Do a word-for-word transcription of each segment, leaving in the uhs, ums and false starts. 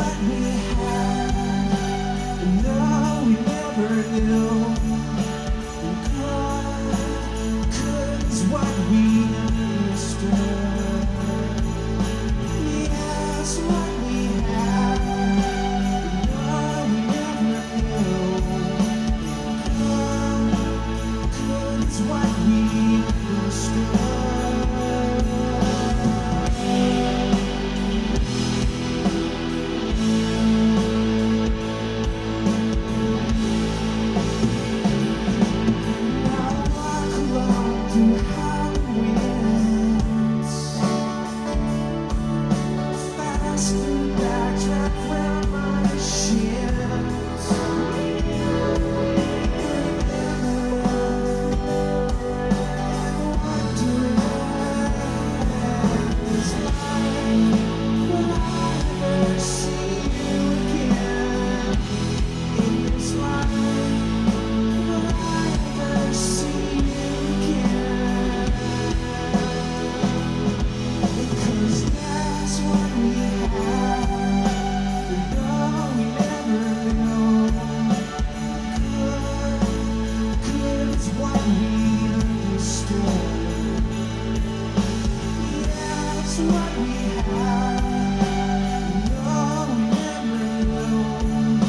what we had, and no, we never knew. And good, good is what we understood. Yes, what we had, and no, we never knew. And good, good is what we understood. What we have, no, we never knew.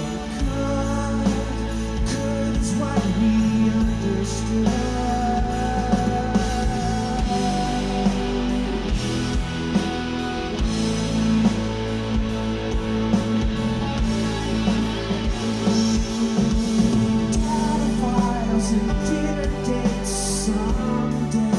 Good, good is what we understood. Data files and dinner dates someday.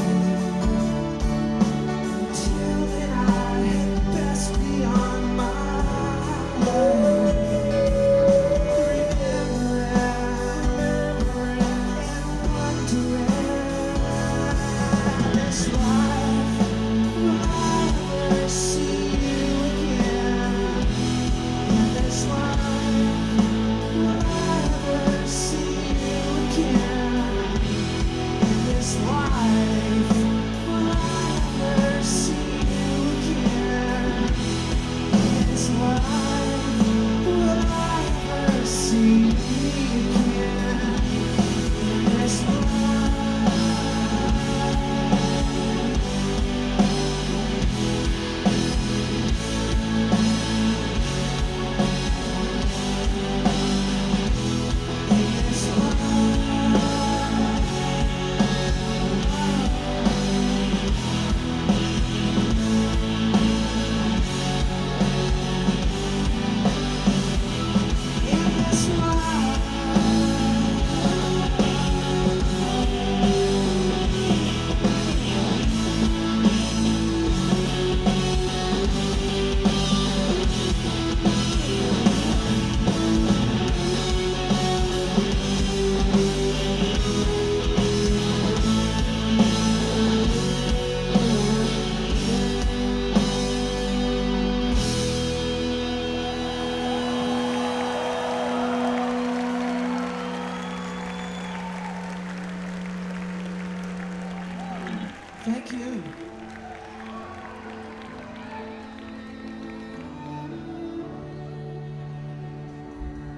Thank you.